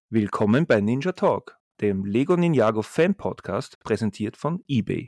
Willkommen bei Ninja Talk, dem Lego Ninjago Fan Podcast, präsentiert von eBay.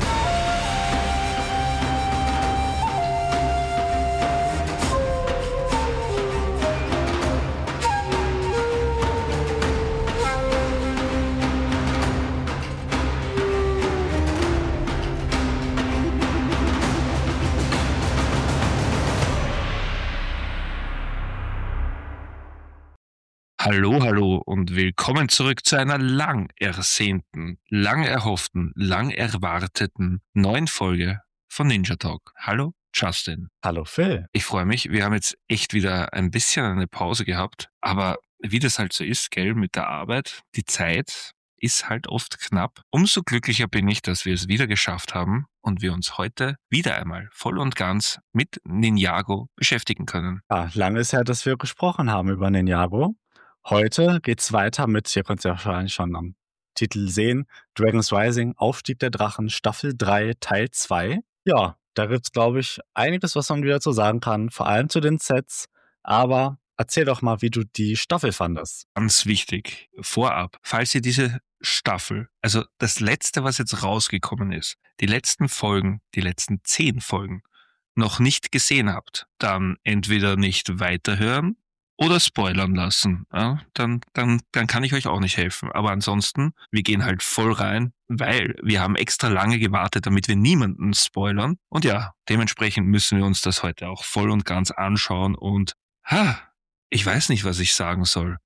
Hallo und willkommen zurück zu einer lang ersehnten, lang erhofften, lang erwarteten neuen Folge von Ninja Talk. Hallo Justin. Hallo Phil. Ich freue mich, wir haben jetzt echt wieder ein bisschen eine Pause gehabt, aber wie das halt so ist, gell, mit der Arbeit, die Zeit ist halt oft knapp. Umso glücklicher bin ich, dass wir es wieder geschafft haben und wir uns heute wieder einmal voll und ganz mit Ninjago beschäftigen können. Ja, lange ist her, dass wir gesprochen haben über Ninjago. Heute geht's weiter mit, ihr könnt es ja wahrscheinlich schon am Titel sehen, Dragon's Rising, Aufstieg der Drachen, Staffel 3, Teil 2. Ja, da gibt's, glaube ich, einiges, was man wieder zu sagen kann, vor allem zu den Sets. Aber erzähl doch mal, wie du die Staffel fandest. Ganz wichtig, vorab, falls ihr diese Staffel, also das letzte, was jetzt rausgekommen ist, die letzten Folgen, die letzten 10 Folgen, noch nicht gesehen habt, dann entweder nicht weiterhören oder spoilern lassen. Ja, dann kann ich euch auch nicht helfen. Aber ansonsten, wir gehen halt voll rein, weil wir haben extra lange gewartet, damit wir niemanden spoilern. Und ja, dementsprechend müssen wir uns das heute auch voll und ganz anschauen. Und ich weiß nicht, was ich sagen soll.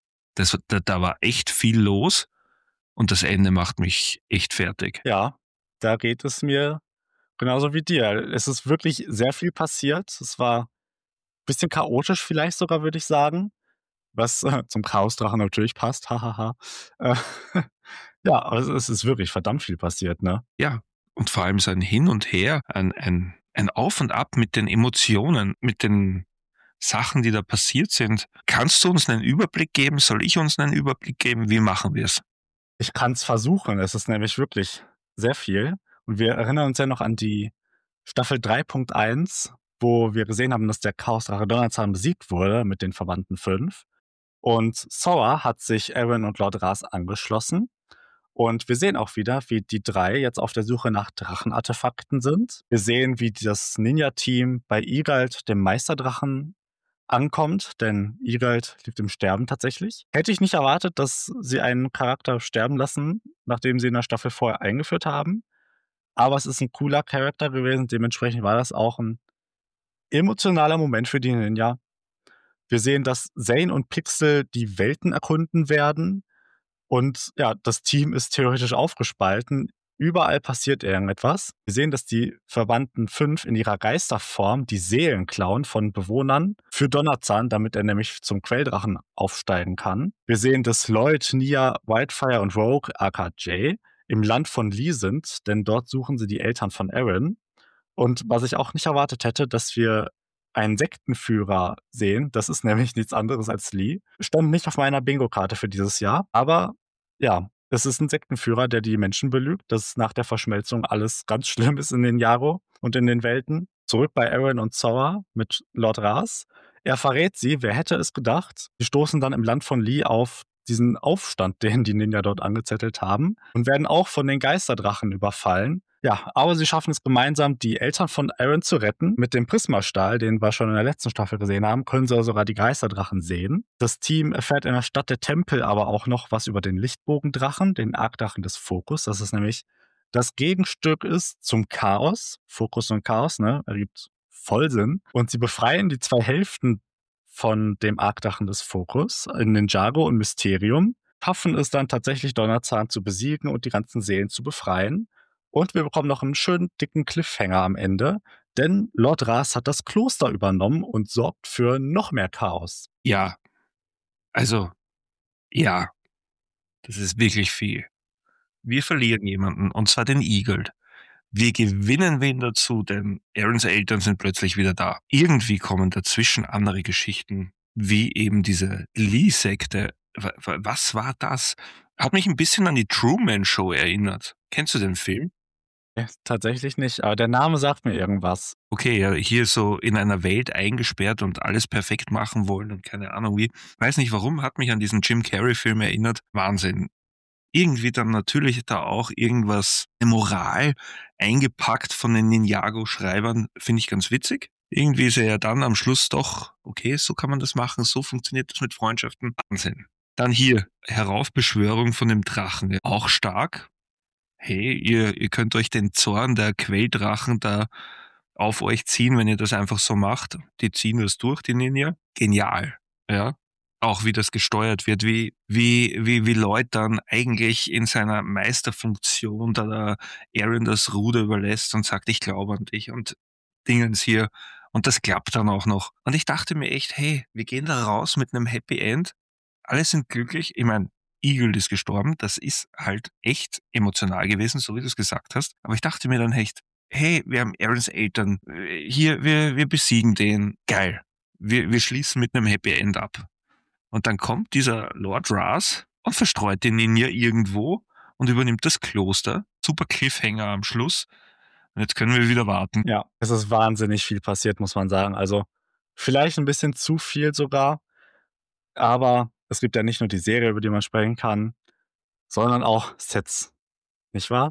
Da war echt viel los und das Ende macht mich echt fertig. Ja, da geht es mir genauso wie dir. Es ist wirklich sehr viel passiert. Es war ein bisschen chaotisch vielleicht sogar, würde ich sagen. Was zum Chaosdrachen natürlich passt, hahaha. Äh, ja, aber es ist wirklich verdammt viel passiert, ne? Ja, und vor allem so ein Hin und Her, ein Auf und Ab mit den Emotionen, mit den Sachen, die da passiert sind. Kannst du uns einen Überblick geben? Soll ich uns einen Überblick geben? Wie machen wir es? Ich kann es versuchen. Es ist nämlich wirklich sehr viel. Und wir erinnern uns ja noch an die Staffel 3.1, wo wir gesehen haben, dass der Chaosdrache Donnerzahn besiegt wurde mit den Verbannten 5. Und Sora hat sich Eren und Lord Ras angeschlossen. Und wir sehen auch wieder, wie die drei jetzt auf der Suche nach Drachenartefakten sind. Wir sehen, wie das Ninja-Team bei Iralt, dem Meisterdrachen, ankommt, denn Iralt liegt im Sterben tatsächlich. Hätte ich nicht erwartet, dass sie einen Charakter sterben lassen, nachdem sie in der Staffel vorher eingeführt haben. Aber es ist ein cooler Charakter gewesen, dementsprechend war das auch ein emotionaler Moment für die Ninja. Wir sehen, dass Zane und Pixel die Welten erkunden werden. Und ja, das Team ist theoretisch aufgespalten. Überall passiert irgendetwas. Wir sehen, dass die Verbannten 5 in ihrer Geisterform die Seelen klauen von Bewohnern für Donnerzahn, damit er nämlich zum Quelldrachen aufsteigen kann. Wir sehen, dass Lloyd, Nia, Wildfire und Rogue, aka Jay, im Land von Lee sind, denn dort suchen sie die Eltern von Eren. Und was ich auch nicht erwartet hätte, dass wir einen Sektenführer sehen. Das ist nämlich nichts anderes als Lee. Stand nicht auf meiner Bingo-Karte für dieses Jahr. Aber ja, es ist ein Sektenführer, der die Menschen belügt, dass nach der Verschmelzung alles ganz schlimm ist in den Yaro und in den Welten. Zurück bei Eren und Sora mit Lord Ras. Er verrät sie, wer hätte es gedacht. Sie stoßen dann im Land von Lee auf diesen Aufstand, den die Ninja dort angezettelt haben, und werden auch von den Geisterdrachen überfallen. Ja, aber sie schaffen es gemeinsam, die Eltern von Eren zu retten. Mit dem Prismastahl, den wir schon in der letzten Staffel gesehen haben, können sie sogar die Geisterdrachen sehen. Das Team erfährt in der Stadt der Tempel aber auch noch was über den Lichtbogendrachen, den Arkdrachen des Fokus. Das ist nämlich das Gegenstück ist zum Chaos. Fokus und Chaos, ne? Ergibt voll Sinn. Und sie befreien die zwei Hälften von dem Arkdrachen des Fokus in Ninjago und Mysterium, schaffen es dann tatsächlich, Donnerzahn zu besiegen und die ganzen Seelen zu befreien. Und wir bekommen noch einen schönen dicken Cliffhanger am Ende, denn Lord Ras hat das Kloster übernommen und sorgt für noch mehr Chaos. Ja, also, ja, das ist wirklich viel. Wir verlieren jemanden, und zwar den Eagle. Wir gewinnen wen dazu, denn Erens Eltern sind plötzlich wieder da. Irgendwie kommen dazwischen andere Geschichten, wie eben diese Lee-Sekte. Was war das? Hat mich ein bisschen an die Truman Show erinnert. Kennst du den Film? Tatsächlich nicht, aber der Name sagt mir irgendwas. Okay, ja, hier so in einer Welt eingesperrt und alles perfekt machen wollen und keine Ahnung wie. Weiß nicht warum, hat mich an diesen Jim Carrey-Film erinnert. Wahnsinn. Irgendwie dann natürlich da auch irgendwas, eine Moral eingepackt von den Ninjago-Schreibern, finde ich ganz witzig. Irgendwie ist er ja dann am Schluss doch, okay, so kann man das machen, so funktioniert das mit Freundschaften. Wahnsinn. Dann hier, Heraufbeschwörung von dem Drachen. Auch stark. Hey, ihr könnt euch den Zorn der Quelldrachen da auf euch ziehen, wenn ihr das einfach so macht. Die ziehen das durch, die Ninja. Genial. Ja. Auch wie das gesteuert wird, wie Lloyd dann eigentlich in seiner Meisterfunktion da Aaron das Ruder überlässt und sagt, ich glaube an dich und Dingens hier. Und das klappt dann auch noch. Und ich dachte mir echt, hey, wir gehen da raus mit einem Happy End. Alle sind glücklich. Ich meine, Eagle ist gestorben. Das ist halt echt emotional gewesen, so wie du es gesagt hast. Aber ich dachte mir dann echt, hey, wir haben Aarons Eltern. Hier, wir besiegen den. Geil. Wir schließen mit einem Happy End ab. Und dann kommt dieser Lord Ras und verstreut den Ninja irgendwo und übernimmt das Kloster. Super Cliffhanger am Schluss. Und jetzt können wir wieder warten. Ja, es ist wahnsinnig viel passiert, muss man sagen. Also vielleicht ein bisschen zu viel sogar, aber es gibt ja nicht nur die Serie, über die man sprechen kann, sondern auch Sets, nicht wahr?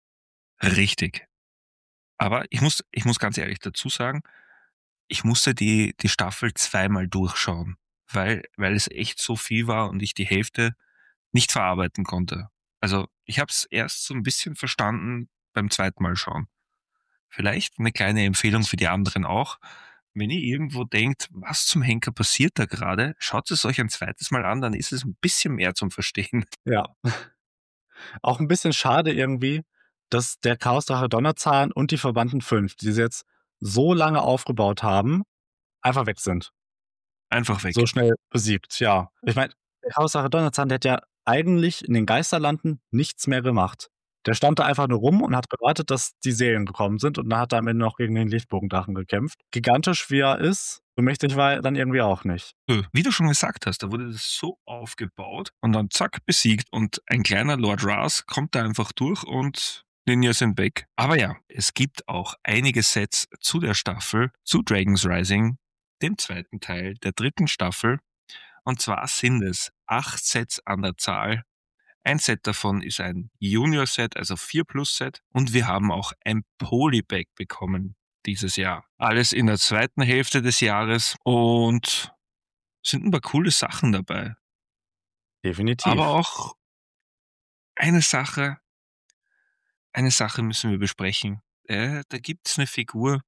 Richtig. Aber ich muss ganz ehrlich dazu sagen, ich musste die Staffel zweimal durchschauen, weil es echt so viel war und ich die Hälfte nicht verarbeiten konnte. Also ich habe es erst so ein bisschen verstanden beim zweiten Mal schauen. Vielleicht eine kleine Empfehlung für die anderen auch. Wenn ihr irgendwo denkt, was zum Henker passiert da gerade, schaut es euch ein zweites Mal an, dann ist es ein bisschen mehr zum Verstehen. Ja. Auch ein bisschen schade irgendwie, dass der Chaosdrache Donnerzahn und die Verbannten 5, die sie jetzt so lange aufgebaut haben, einfach weg sind. Einfach weg. So schnell besiegt, ja. Ich meine, der Chaosdrache Donnerzahn, der hat ja eigentlich in den Geisterlanden nichts mehr gemacht. Der stand da einfach nur rum und hat gewartet, dass die Serien gekommen sind und dann hat er am Ende noch gegen den Lichtbogendrachen gekämpft. Gigantisch wie er ist, so mächtig war er dann irgendwie auch nicht. Wie du schon gesagt hast, da wurde das so aufgebaut und dann zack, besiegt und ein kleiner Lord Ras kommt da einfach durch und Ninja sind weg. Aber ja, es gibt auch einige Sets zu der Staffel, zu Dragon's Rising, dem zweiten Teil der dritten Staffel. Und zwar sind es 8 Sets an der Zahl. Ein Set davon ist ein Junior-Set, also 4-Plus-Set. Und wir haben auch ein Polybag bekommen dieses Jahr. Alles in der zweiten Hälfte des Jahres und sind ein paar coole Sachen dabei. Definitiv. Aber auch eine Sache müssen wir besprechen. Da gibt's eine Figur.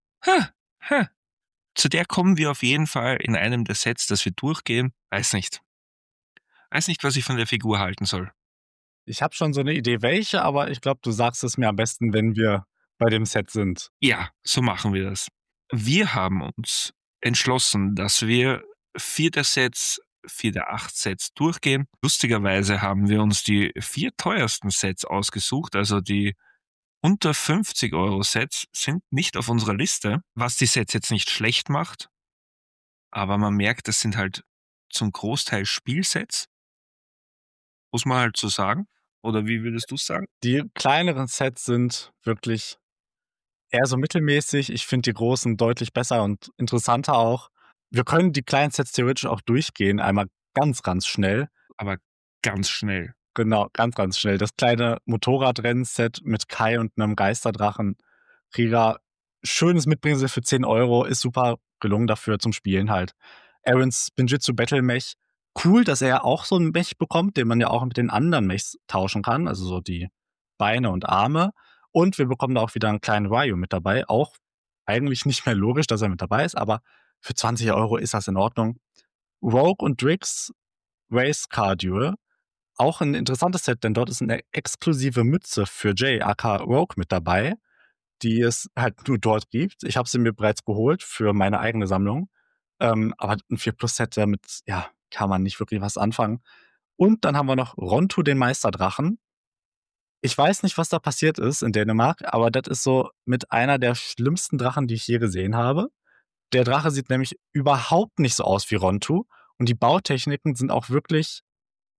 Zu der kommen wir auf jeden Fall in einem der Sets, das wir durchgehen. Weiß nicht, was ich von der Figur halten soll. Ich habe schon so eine Idee, welche, aber ich glaube, du sagst es mir am besten, wenn wir bei dem Set sind. Ja, so machen wir das. Wir haben uns entschlossen, dass wir 4 der 8 Sets durchgehen. Lustigerweise haben wir uns die 4 teuersten Sets ausgesucht, also die unter 50 Euro Sets sind nicht auf unserer Liste, was die Sets jetzt nicht schlecht macht, aber man merkt, das sind halt zum Großteil Spielsets, muss man halt so sagen. Oder wie würdest du sagen? Die kleineren Sets sind wirklich eher so mittelmäßig. Ich finde die großen deutlich besser und interessanter auch. Wir können die kleinen Sets theoretisch auch durchgehen, einmal ganz, ganz schnell. Aber ganz schnell. Genau, ganz, ganz schnell. Das kleine Motorradrennset mit Kai und einem Geisterdrachen. Krieger, schönes Mitbringsel für 10 Euro, ist super gelungen dafür zum Spielen halt. Aarons Spinjitzu Battle Mech. Cool, dass er auch so einen Mech bekommt, den man ja auch mit den anderen Mechs tauschen kann, also so die Beine und Arme. Und wir bekommen da auch wieder einen kleinen Ryu mit dabei. Auch eigentlich nicht mehr logisch, dass er mit dabei ist, aber für 20 Euro ist das in Ordnung. Rogue und Drix Race Car Duel. Auch ein interessantes Set, denn dort ist eine exklusive Mütze für Jay, aka Rogue, mit dabei, die es halt nur dort gibt. Ich habe sie mir bereits geholt für meine eigene Sammlung. Aber ein 4-Plus-Set, damit ja, kann man nicht wirklich was anfangen. Und dann haben wir noch Rontu, den Meisterdrachen. Ich weiß nicht, was da passiert ist in Dänemark, aber das ist so mit einer der schlimmsten Drachen, die ich je gesehen habe. Der Drache sieht nämlich überhaupt nicht so aus wie Rontu. Und die Bautechniken sind auch wirklich.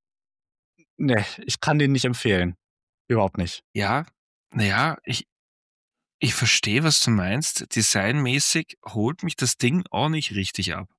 Ne, ich kann den nicht empfehlen. Überhaupt nicht. Ja, naja, Ich verstehe, was du meinst. Designmäßig holt mich das Ding auch nicht richtig ab.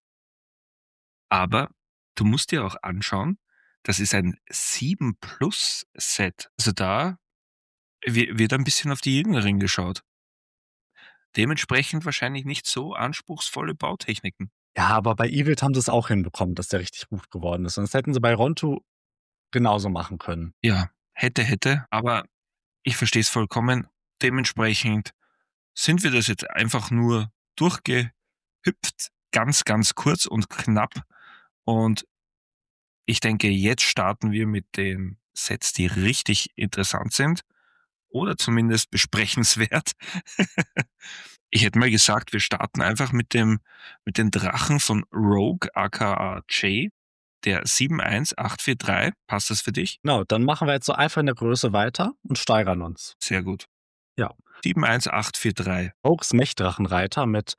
Aber du musst dir auch anschauen, das ist ein 7 Plus Set. Also da wird ein bisschen auf die Jüngeren geschaut. Dementsprechend wahrscheinlich nicht so anspruchsvolle Bautechniken. Ja, aber bei Evilt haben sie es auch hinbekommen, dass der richtig gut geworden ist. Und das hätten sie bei Ronto genauso machen können. Ja, hätte, aber ich verstehe es vollkommen. Dementsprechend sind wir das jetzt einfach nur durchgehüpft, ganz, ganz kurz und knapp. Und ich denke, jetzt starten wir mit den Sets, die richtig interessant sind oder zumindest besprechenswert. Ich hätte mal gesagt, wir starten einfach mit den Drachen von Rogue, aka Jay, der 71843. Passt das für dich? Genau, dann machen wir jetzt so einfach in der Größe weiter und steigern uns. Sehr gut. Ja. 71843. Rogues Mechdrachenreiter mit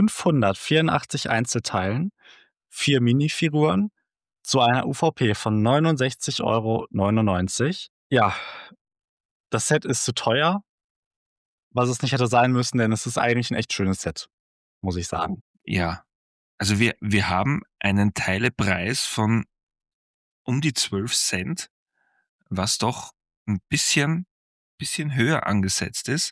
584 Einzelteilen, 4 Minifiguren zu einer UVP von 69,99 €. Ja, das Set ist zu teuer, was es nicht hätte sein müssen, denn es ist eigentlich ein echt schönes Set, muss ich sagen. Ja. Also wir haben einen Teilepreis von um die 12 Cent, was doch ein bisschen höher angesetzt ist.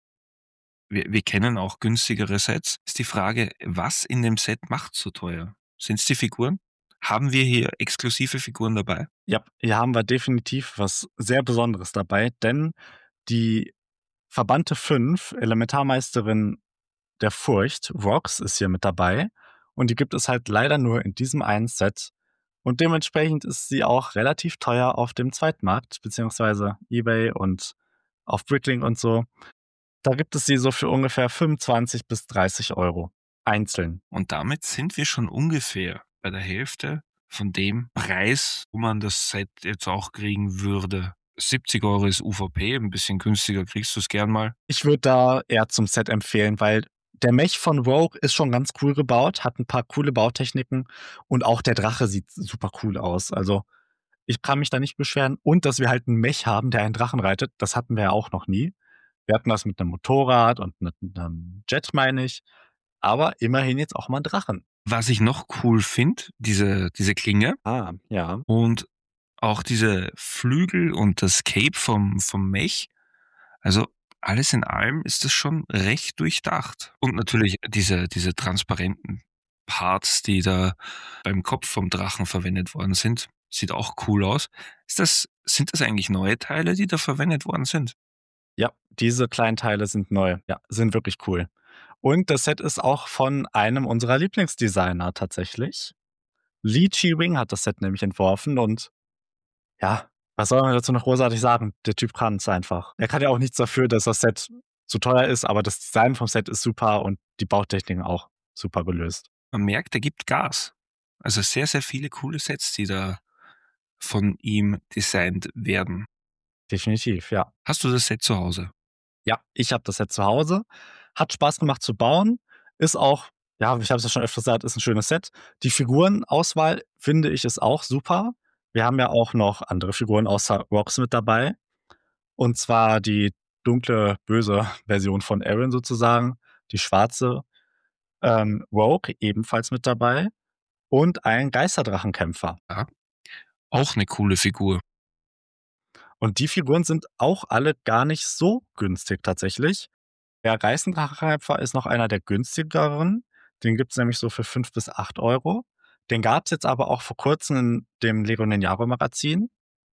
Wir kennen auch günstigere Sets. Ist die Frage, was in dem Set macht so teuer? Sind es die Figuren? Haben wir hier exklusive Figuren dabei? Ja, hier haben wir definitiv was sehr Besonderes dabei, denn die Verbannte 5, Elementarmeisterin der Furcht, Rox, ist hier mit dabei. Und die gibt es halt leider nur in diesem einen Set. Und dementsprechend ist sie auch relativ teuer auf dem Zweitmarkt, beziehungsweise eBay und auf Bricklink und so. Da gibt es sie so für ungefähr 25 bis 30 € einzeln. Und damit sind wir schon ungefähr bei der Hälfte von dem Preis, wo man das Set jetzt auch kriegen würde. 70 € ist UVP, ein bisschen günstiger kriegst du es gern mal. Ich würde da eher zum Set empfehlen, weil der Mech von Rogue ist schon ganz cool gebaut, hat ein paar coole Bautechniken und auch der Drache sieht super cool aus. Also ich kann mich da nicht beschweren. Und dass wir halt einen Mech haben, der einen Drachen reitet, das hatten wir ja auch noch nie. Wir hatten das mit einem Motorrad und mit einem Jet, meine ich. Aber immerhin jetzt auch mal einen Drachen. Was ich noch cool finde, diese Klinge Ah, ja. und auch diese Flügel und das Cape vom Mech. Also alles in allem ist das schon recht durchdacht. Und natürlich diese transparenten Parts, die da beim Kopf vom Drachen verwendet worden sind, sieht auch cool aus. Sind das eigentlich neue Teile, die da verwendet worden sind? Ja, diese kleinen Teile sind neu. Ja, sind wirklich cool. Und das Set ist auch von einem unserer Lieblingsdesigner tatsächlich. Lee Chi-Wing hat das Set nämlich entworfen und ja, was soll man dazu noch großartig sagen? Der Typ kann es einfach. Er kann ja auch nichts dafür, dass das Set zu teuer ist, aber das Design vom Set ist super und die Bautechniken auch super gelöst. Man merkt, er gibt Gas. Also sehr, sehr viele coole Sets, die da von ihm designt werden. Definitiv, ja. Hast du das Set zu Hause? Ja, ich habe das Set zu Hause. Hat Spaß gemacht zu bauen. Ist auch, ja, ich habe es ja schon öfters gesagt, ist ein schönes Set. Die Figurenauswahl, finde ich, ist auch super. Wir haben ja auch noch andere Figuren außer Rox mit dabei. Und zwar die dunkle, böse Version von Aaron sozusagen, die schwarze. Rogue ebenfalls mit dabei. Und ein Geisterdrachenkämpfer. Ja. Auch eine coole Figur. Und die Figuren sind auch alle gar nicht so günstig tatsächlich. Der Geisterdrachenkämpfer ist noch einer der günstigeren. Den gibt's nämlich so für 5 bis 8 €. Den gab's jetzt aber auch vor Kurzem in dem Lego Ninjago Magazin.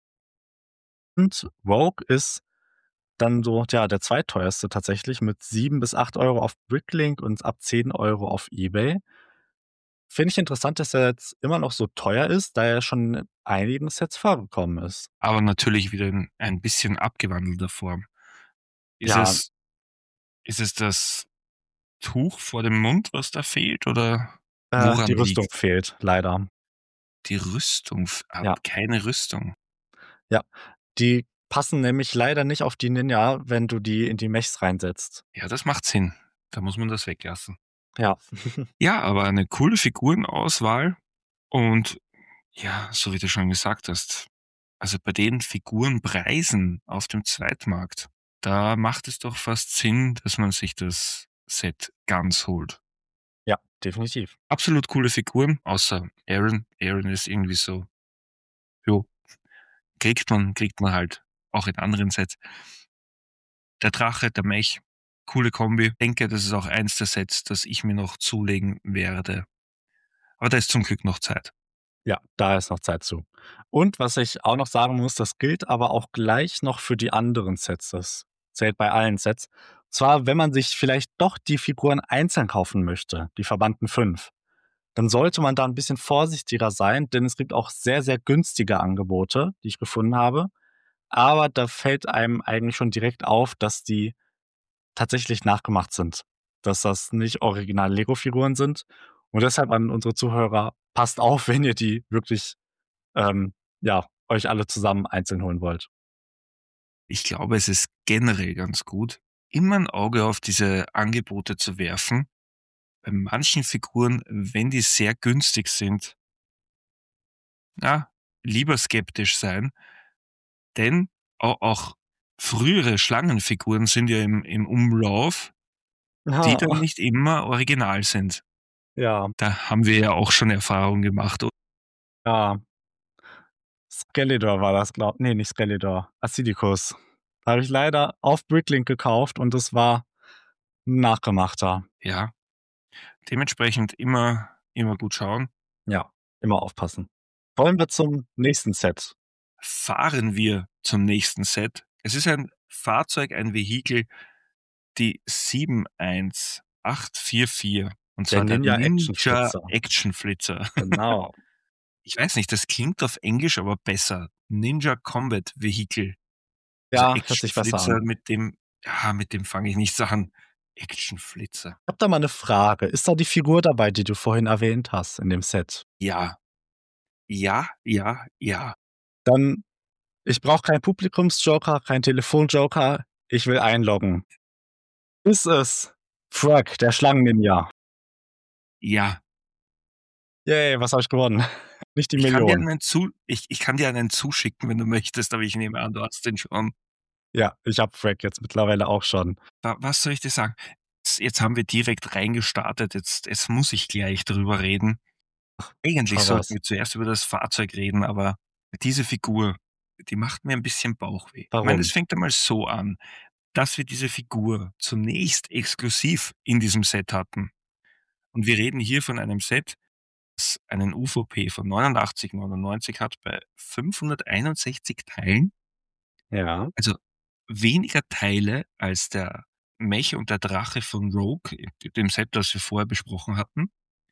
Und Rogue ist dann so, ja, der zweitteuerste tatsächlich mit 7 bis 8 € auf Bricklink und ab 10 € auf eBay. Finde ich interessant, dass er jetzt immer noch so teuer ist, da er schon in einigen Sets vorgekommen ist. Aber natürlich wieder in ein bisschen abgewandelter Form. Ja. Ist es das Tuch vor dem Mund, was da fehlt, oder woran Die Rüstung liegt's? fehlt leider. Die Rüstung, Ja. keine Rüstung. Ja, die passen nämlich leider nicht auf die Ninja, wenn du die in die Mechs reinsetzt. Ja, das macht Sinn. Da muss man das weglassen. Ja. Ja, aber eine coole Figurenauswahl und ja, so wie du schon gesagt hast, also bei den Figurenpreisen auf dem Zweitmarkt, Da macht es doch fast Sinn, dass man sich das Set ganz holt. Ja, definitiv. Absolut coole Figuren, außer Aaron. Aaron ist irgendwie so, jo, kriegt man halt auch in anderen Sets. Der Drache, der Mech, coole Kombi. Ich denke, das ist auch eins der Sets, das ich mir noch zulegen werde. Aber da ist zum Glück noch Zeit. Ja, da ist noch Zeit zu. Und was ich auch noch sagen muss, das gilt aber auch gleich noch für die anderen Sets. Das zählt bei allen Sets. Zwar, wenn man sich vielleicht doch die Figuren einzeln kaufen möchte, die verbannten 5, dann sollte man da ein bisschen vorsichtiger sein, denn es gibt auch sehr, sehr günstige Angebote, die ich gefunden habe. Aber da fällt einem eigentlich schon direkt auf, dass die tatsächlich nachgemacht sind. Dass das nicht original Lego-Figuren sind. Und deshalb an unsere Zuhörer, passt auf, wenn ihr die wirklich, ja, euch alle zusammen einzeln holen wollt. Ich glaube, es ist generell ganz gut, immer ein Auge auf diese Angebote zu werfen. Bei manchen Figuren, wenn die sehr günstig sind, ja, lieber skeptisch sein, denn auch frühere Schlangenfiguren sind ja im Umlauf, die dann nicht immer original sind. Ja, Da haben wir ja auch schon Erfahrungen gemacht. ja. Skeletor war das, nee, nicht Skeletor. Acilicus. Habe ich leider auf Bricklink gekauft und es war ein nachgemachter. Ja, dementsprechend immer gut schauen. Ja, immer aufpassen. Wollen wir zum nächsten Set? Fahren wir zum nächsten Set. Es ist ein Fahrzeug, ein Vehikel, die 71844. Und zwar der Ninja Ninja Action Action Flitzer. Genau. Ich weiß nicht, das klingt auf Englisch aber besser. Ninja Combat Vehicle. Ja, Also hört sich besser Action-Flitzer, an. mit dem fange ich nichts an. Action-Flitzer. Ich habe da mal eine Frage. Ist da die Figur dabei, die du vorhin erwähnt hast in dem Set? Ja. Ja, ja, ja. Dann, ich brauche keinen Publikumsjoker, keinen Telefonjoker. Ich will einloggen. Ist es Frog, der Schlangen-Ninja? Ja. Yay, was habe ich gewonnen? Nicht die Ich kann dir Million. ich kann dir einen zuschicken, wenn du möchtest, aber ich nehme an, du hast den schon. Ja, ich habe Frog jetzt mittlerweile auch schon. Was soll ich dir sagen? Jetzt haben wir direkt reingestartet, jetzt muss ich gleich drüber reden. Eigentlich hau sollten raus. wir zuerst über das Fahrzeug reden, aber diese Figur, die macht mir ein bisschen Bauchweh. Ich meine, Warum? es fängt einmal so an, dass wir diese Figur zunächst exklusiv in diesem Set hatten. Und wir reden hier von einem Set, das einen UVP von 89,99 hat bei 561 Teilen. Ja. Also weniger Teile als der Mech und der Drache von Rogue, dem Set, das wir vorher besprochen hatten.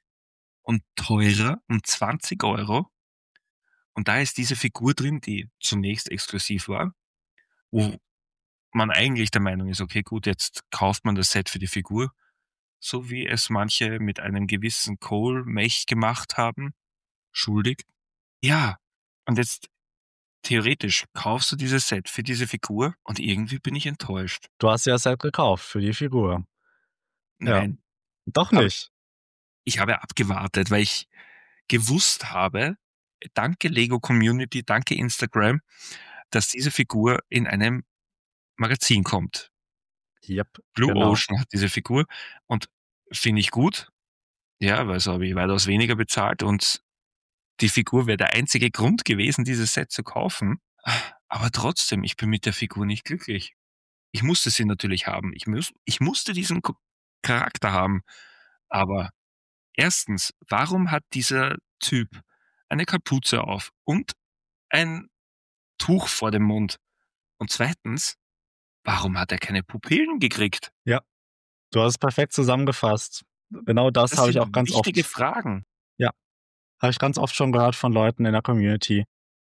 Und teurer um 20 €. Und da ist diese Figur drin, die zunächst exklusiv war, wo man eigentlich der Meinung ist, okay, gut, jetzt kauft man das Set für die Figur, so wie es manche mit einem gewissen Cole-Mech gemacht haben, schuldig. Ja, und jetzt theoretisch kaufst du dieses Set für diese Figur und irgendwie bin ich enttäuscht. Du hast ja das Set gekauft für die Figur. Ja. Nein, Doch aber nicht. ich habe abgewartet, weil ich gewusst habe, danke Lego Community, danke Instagram, dass diese Figur in einem Magazin kommt. Yep, Blue genau. Ocean hat diese Figur und finde ich gut. Ja, weil so habe ich weitaus weniger bezahlt und die Figur wäre der einzige Grund gewesen, dieses Set zu kaufen. Aber trotzdem, ich bin mit der Figur nicht glücklich. Ich musste sie natürlich haben. Ich musste diesen Charakter haben. Aber erstens, warum hat dieser Typ eine Kapuze auf und ein Tuch vor dem Mund? Und zweitens, warum hat er keine Pupillen gekriegt? Ja, du hast es perfekt zusammengefasst. Genau das Das habe ich sind auch ganz wichtige oft. Fragen. Ja, habe ich ganz oft schon gehört von Leuten in der Community.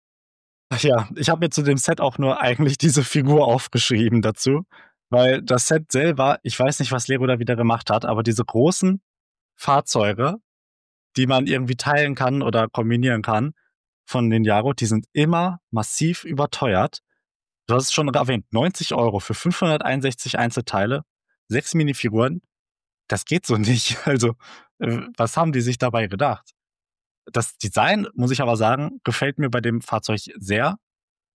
Ach ja, ich habe mir zu dem Set auch nur eigentlich diese Figur aufgeschrieben dazu, weil das Set selber, ich weiß nicht, was Lego da wieder gemacht hat, aber diese großen Fahrzeuge, die man irgendwie teilen kann oder kombinieren kann von Ninjago, die sind immer massiv überteuert. Du hast es schon erwähnt, 90 € für 561 Einzelteile, 6 Minifiguren. Das geht so nicht. Also, was haben die sich dabei gedacht? Das Design, muss ich aber sagen, gefällt mir bei dem Fahrzeug sehr.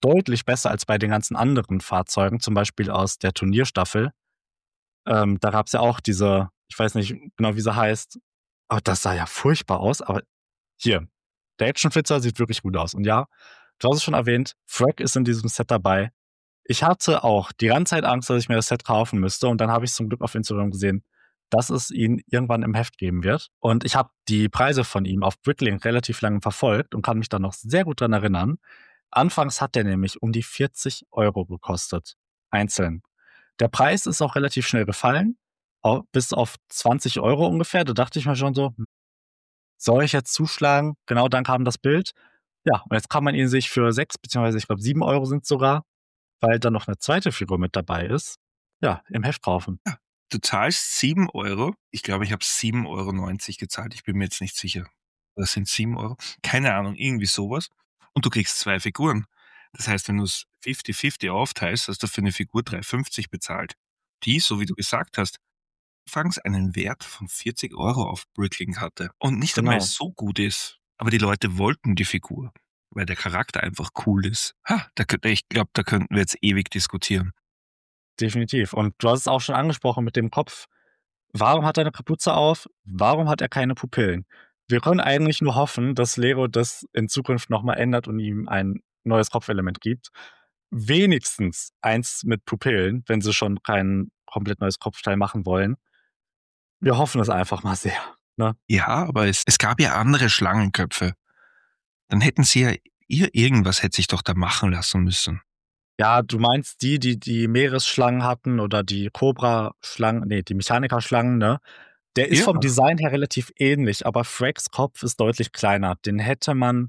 deutlich besser als bei den ganzen anderen Fahrzeugen, zum Beispiel aus der Turnierstaffel. Da gab es ja auch diese, ich weiß nicht genau, wie sie heißt, aber das sah ja furchtbar aus. Aber hier, der Actionflitzer sieht wirklich gut aus. Und ja, du hast es schon erwähnt, Frag ist in diesem Set dabei. Ich hatte auch die ganze Zeit Angst, dass ich mir das Set kaufen müsste. Und dann habe ich zum Glück auf Instagram gesehen, dass es ihn irgendwann im Heft geben wird. Und ich habe die Preise von ihm auf Bricklink relativ lange verfolgt und kann mich da noch sehr gut dran erinnern. Anfangs hat der nämlich um die 40 Euro gekostet. Einzeln. Der Preis ist auch relativ schnell gefallen. Bis auf 20 Euro ungefähr. Da dachte ich mir schon so, soll ich jetzt zuschlagen? Genau dann kam das Bild. Ja, und jetzt kann man ihn sich für 6, beziehungsweise ich glaube 7 Euro sind sogar, weil da noch eine zweite Figur mit dabei ist, ja, im Heft kaufen. Ja, du zahlst 7 Euro. Ich glaube, ich habe 7,90 Euro gezahlt. Ich bin mir jetzt nicht sicher. Das sind 7 Euro. Keine Ahnung, irgendwie sowas. Und du kriegst 2 Figuren. Das heißt, wenn du es 50-50 aufteilst, hast du für eine Figur 3,50 bezahlt. Die, so wie du gesagt hast, anfangs einen Wert von 40 Euro auf Bricklink hatte. Und nicht einmal Genau. so gut ist. Aber die Leute wollten die Figur, weil der Charakter einfach cool ist. Ich glaube, da könnten wir jetzt ewig diskutieren. Definitiv. Und du hast es auch schon angesprochen mit dem Kopf. Warum hat er eine Kapuze auf? Warum hat er keine Pupillen? Wir können eigentlich nur hoffen, dass Lego das in Zukunft nochmal ändert und ihm ein neues Kopfelement gibt. Wenigstens eins mit Pupillen, wenn sie schon kein komplett neues Kopfteil machen wollen. Wir hoffen es einfach mal sehr. Ne? Ja, aber es gab ja andere Schlangenköpfe. Dann hätten sie ja, irgendwas hätte sich doch da machen lassen müssen. Ja, du meinst die Meeresschlangen hatten oder die Cobra-Schlangen, nee, die Mechaniker-Schlangen, ne? Der ist Ja. vom Design her relativ ähnlich, aber Frags Kopf ist deutlich kleiner. Den hätte man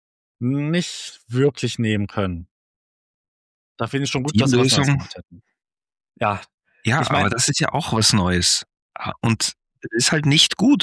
nicht wirklich nehmen können. Da finde ich schon gut, Die dass sie was Neues Lösung, gemacht hätten. Ja, ja, ich meine, aber das ist ja auch was Neues. Und das ist halt nicht gut.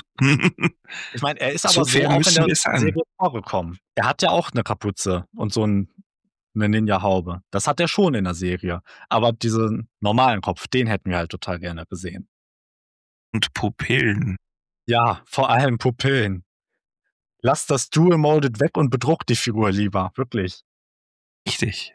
er ist So aber so fair auch in müssen der wir sein. Serie vorgekommen. Er hat ja auch eine Kapuze und so eine Ninja-Haube. Das hat er schon in der Serie. Aber diesen normalen Kopf, den hätten wir halt total gerne gesehen. Und Pupillen. Ja, vor allem Pupillen. Lass das Dual-Molded weg und bedruckt die Figur lieber. Wirklich. Richtig.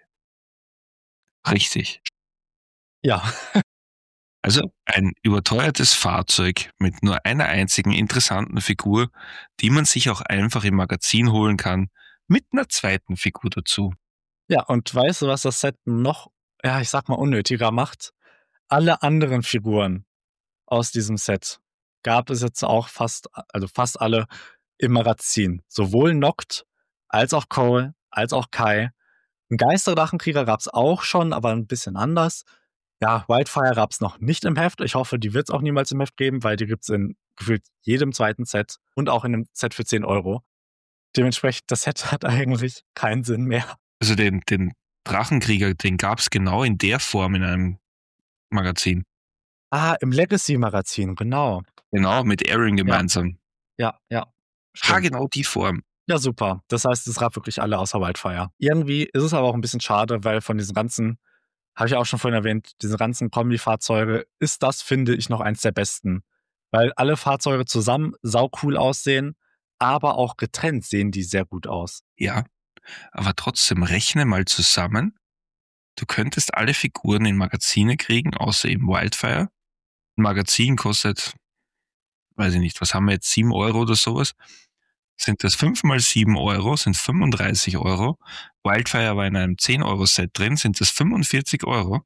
Richtig. Ja. Also ein überteuertes Fahrzeug mit nur einer einzigen interessanten Figur, die man sich auch einfach im Magazin holen kann, mit einer zweiten Figur dazu. Ja, und weißt du, was das Set noch, ja, ich sag mal, unnötiger macht? Alle anderen Figuren aus diesem Set gab es jetzt auch fast alle im Magazin. Sowohl Noct, als auch Cole, als auch Kai. Einen Geisterdrachenkrieger gab's auch schon, aber ein bisschen anders. Ja, Wildfire gab's noch nicht im Heft. Ich hoffe, die wird's auch niemals im Heft geben, weil die gibt's in gefühlt jedem zweiten Set und auch in einem Set für 10 Euro. Dementsprechend, das Set hat eigentlich keinen Sinn mehr. Also den Drachenkrieger, den gab's genau in der Form in einem Magazin. Ah, im Legacy-Magazin, genau. Genau, mit Aaron gemeinsam. Ja. Ha, genau die Form. Ja, super. Das heißt, es gab wirklich alle außer Wildfire. Irgendwie ist es aber auch ein bisschen schade, weil von diesen ganzen, habe ich auch schon vorhin erwähnt, diese ganzen Kombi-Fahrzeuge ist das, finde ich, noch eins der besten. Weil alle Fahrzeuge zusammen saucool aussehen, aber auch getrennt sehen die sehr gut aus. Ja, aber trotzdem rechne mal zusammen. Du könntest alle Figuren in Magazine kriegen, außer eben Wildfire. Ein Magazin kostet, weiß ich nicht, was haben wir jetzt, 7 Euro oder sowas? Sind das 5 mal 7 Euro, sind 35 Euro. Wildfire war in einem 10-Euro-Set drin, sind das 45 Euro.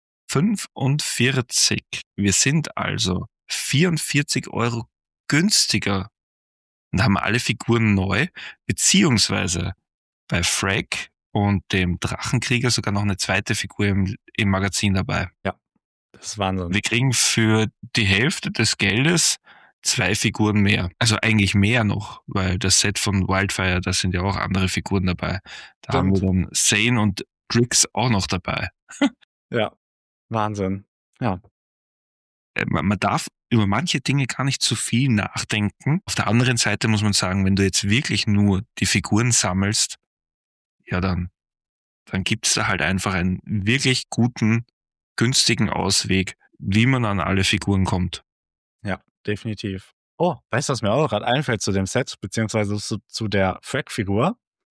45. Wir sind also 44 Euro günstiger und haben alle Figuren neu, beziehungsweise bei Frag und dem Drachenkrieger sogar noch eine zweite Figur im Magazin dabei. Ja, das ist Wahnsinn. Wir kriegen für die Hälfte des Geldes 2 Figuren mehr. Also eigentlich mehr noch, weil das Set von Wildfire, da sind ja auch andere Figuren dabei. Da haben wir dann Zane und Drix auch noch dabei. Ja, Wahnsinn. Ja. Man darf über manche Dinge gar nicht zu viel nachdenken. Auf der anderen Seite muss man sagen, wenn du jetzt wirklich nur die Figuren sammelst, ja dann gibt's da halt einfach einen wirklich guten, günstigen Ausweg, wie man an alle Figuren kommt. Ja, definitiv. Oh, weißt du, was mir auch gerade einfällt zu dem Set, beziehungsweise zu der Frag-Figur?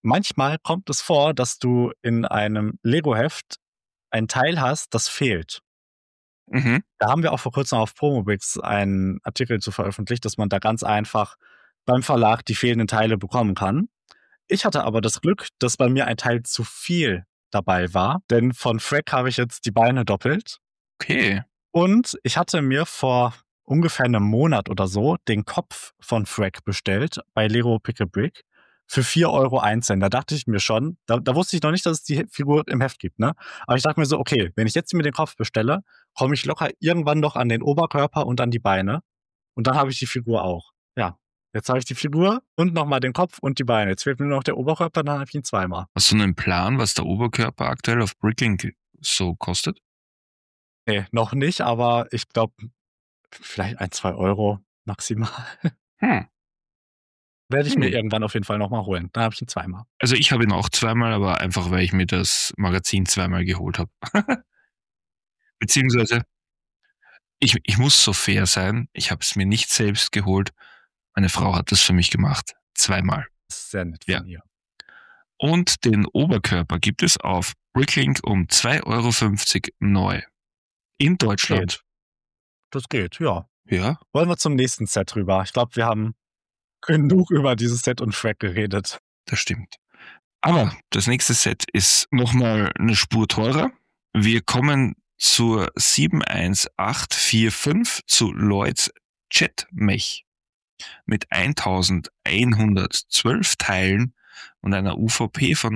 manchmal kommt es vor, dass du in einem Lego-Heft ein Teil hast, das fehlt. Mhm. Da haben wir auch vor kurzem auf Promobix einen Artikel zu veröffentlicht, dass man da ganz einfach beim Verlag die fehlenden Teile bekommen kann. Ich hatte aber das Glück, dass bei mir ein Teil zu viel dabei war, denn von Shrek habe ich jetzt die Beine doppelt. Okay. Und ich hatte mir vor ungefähr einem Monat oder so den Kopf von Shrek bestellt bei Lego Pick a Brick für 4 Euro einzeln. Da dachte ich mir schon, da wusste ich noch nicht, dass es die Figur im Heft gibt, ne? Aber ich dachte mir so, okay, wenn ich jetzt mir den Kopf bestelle, komme ich locker irgendwann noch an den Oberkörper und an die Beine. Und dann habe ich die Figur auch. Ja, jetzt habe ich die Figur und nochmal den Kopf und die Beine. Jetzt fehlt mir nur noch der Oberkörper, dann habe ich ihn zweimal. Hast du einen Plan, was der Oberkörper aktuell auf Bricklink so kostet? Nee, noch nicht, aber ich glaube, vielleicht 1, 2 Euro maximal. Hm. Werde ich mir Hm. irgendwann auf jeden Fall nochmal holen. Dann habe ich ihn zweimal. Also ich habe ihn auch zweimal, aber einfach, weil ich mir das Magazin zweimal geholt habe. Beziehungsweise, ich muss so fair sein, ich habe es mir nicht selbst geholt. Meine Frau hat das für mich gemacht. Zweimal. Das ist sehr nett Ja. von ihr. Und den Oberkörper gibt es auf Bricklink um 2,50 Euro neu. In Deutschland. Das geht, ja. Ja, Wollen wir zum nächsten Set rüber? Ich glaube, wir haben genug über dieses Set und Shrek geredet. das stimmt. Aber das nächste Set ist nochmal eine Spur teurer. Wir kommen zur 71845 zu Lloyds Jetmech mit 1112 Teilen und einer UVP von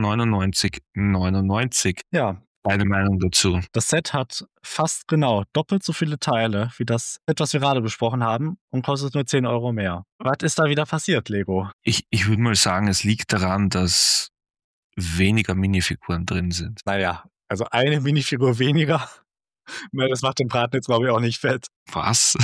99,99. Ja, Deine Meinung dazu? das Set hat fast genau doppelt so viele Teile wie das Set, was wir gerade besprochen haben und kostet nur 10 Euro mehr. Was ist da wieder passiert, Lego? Ich würde mal sagen, es liegt daran, dass weniger Minifiguren drin sind. Naja, also eine Minifigur weniger. Das macht den Braten jetzt, glaube ich, auch nicht fett. Was?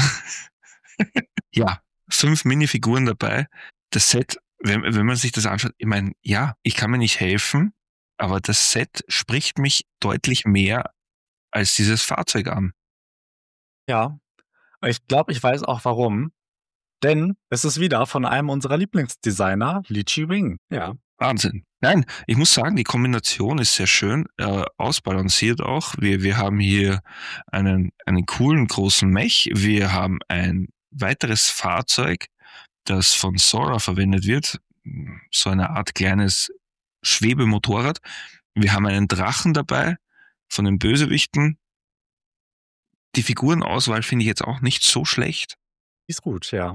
Ja, 5 Minifiguren dabei. Das Set, wenn man sich das anschaut, ich meine, ja, ich kann mir nicht helfen, aber das Set spricht mich deutlich mehr als dieses Fahrzeug an. Ja, ich glaube, ich weiß auch warum. Denn es ist wieder von einem unserer Lieblingsdesigner, Li Chi-Wing. Ja. Wahnsinn. Nein, ich muss sagen, die Kombination ist sehr schön, ausbalanciert auch. Wir haben hier einen coolen großen Mech. Wir haben ein weiteres Fahrzeug, das von Sora verwendet wird. So eine Art kleines Schwebemotorrad. Wir haben einen Drachen dabei von den Bösewichten. Die Figurenauswahl finde ich jetzt auch nicht so schlecht. Ist gut, ja.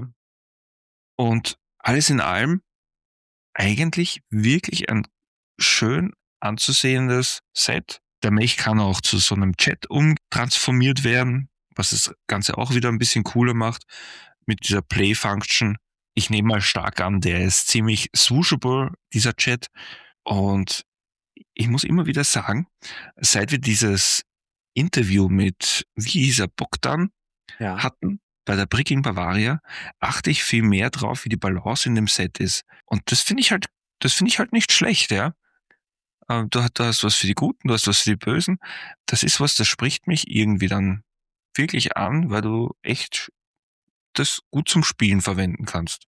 Und alles in allem eigentlich wirklich ein schön anzusehendes Set. Der Mech kann auch zu so einem Jet umtransformiert werden, was das Ganze auch wieder ein bisschen cooler macht mit dieser Play-Function. Ich nehme mal stark an, der ist ziemlich swooshable, dieser Jet. Und ich muss immer wieder sagen, seit wir dieses Interview mit, wie hieß er, Bogdan Ja. hatten, bei der Bricking Bavaria, achte ich viel mehr drauf, wie die Balance in dem Set ist. Und das finde ich halt nicht schlecht, ja. Du hast was für die Guten, du hast was für die Bösen. Das ist was, das spricht mich irgendwie dann wirklich an, weil du echt das gut zum Spielen verwenden kannst.